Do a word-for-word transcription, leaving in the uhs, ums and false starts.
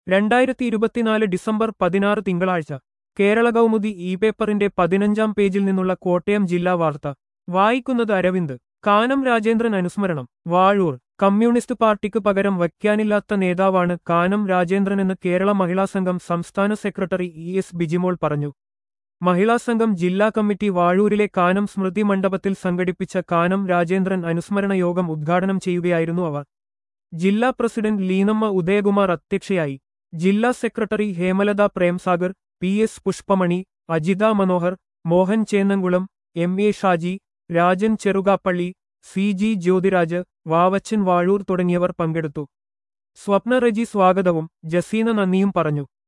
രണ്ടായിരത്തി ഇരുപത്തിനാല് ഡിസംബർ പതിനാറ് തിങ്കളാഴ്ച കേരള കൗമുദി ഇ പേപ്പറിന്റെ പതിനഞ്ചാം പേജിൽ നിന്നുള്ള കോട്ടയം ജില്ലാ വാർത്ത വായിക്കുന്നത് അരവിന്ദ്. കാനം രാജേന്ദ്രൻ അനുസ്മരണം. വാഴൂർ. കമ്മ്യൂണിസ്റ്റ് പാർട്ടിക്ക് പകരം വയ്ക്കാനില്ലാത്ത നേതാവാണ് കാനം രാജേന്ദ്രനെന്ന് കേരള മഹിളാസംഘം സംസ്ഥാന സെക്രട്ടറി ഇ എസ് ബിജിമോൾ പറഞ്ഞു. മഹിളാസംഘം ജില്ലാ കമ്മിറ്റി വാഴൂരിലെ കാനം സ്മൃതി മണ്ഡപത്തിൽ സംഘടിപ്പിച്ച കാനം രാജേന്ദ്രൻ അനുസ്മരണ യോഗം ഉദ്ഘാടനം ചെയ്യുകയായിരുന്നു അവർ. ജില്ലാ പ്രസിഡന്റ് ലീനമ്മ ഉദയകുമാർ അധ്യക്ഷയായി. ജില്ലാ secretary Hemalatha Premsagar, P S Pushpamani, Ajitha Manohar, Mohan Chennamkulam, M A Shaji, Rajan Cherukappally, C G Jyothiraj, Vavachan Vazhoor തുടങ്ങിയവർ പങ്കെടുത്തു. സ്വപ്ന റെജി സ്വാഗതവും ജസീന നന്ദിയും പറഞ്ഞു.